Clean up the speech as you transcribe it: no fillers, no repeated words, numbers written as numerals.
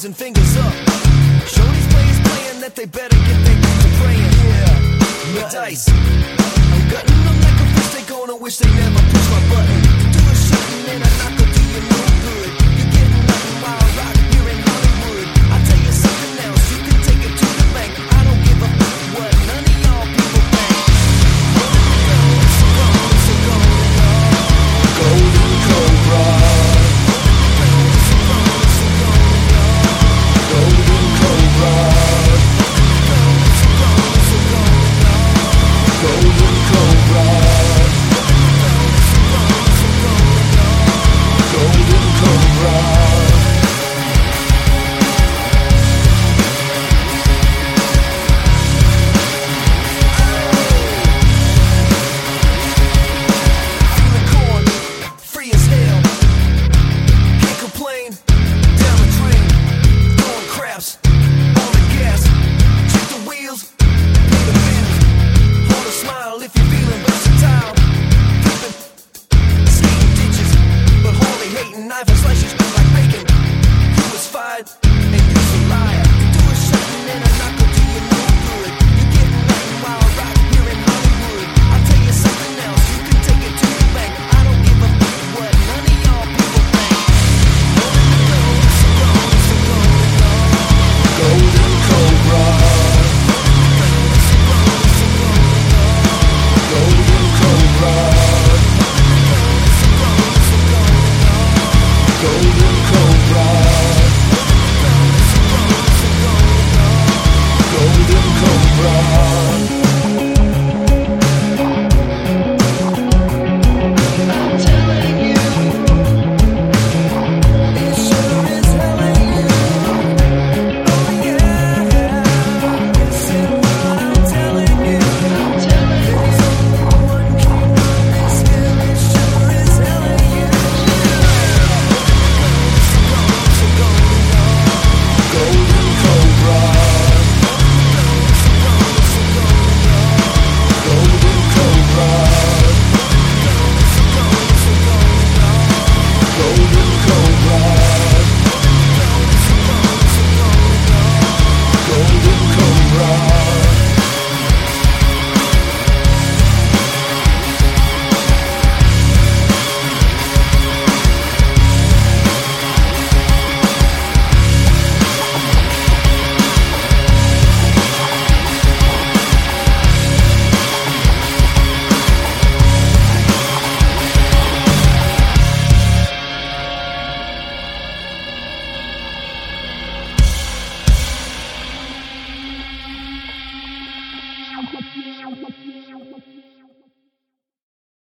hands and fingers up. Show these players playing that they better get their game to praying. Yeah, the dice. I'm gutting them like a fish, they gonna wish they never pushed my button. Do a shit and then I knock up to your no good. You're getting nothing while I rock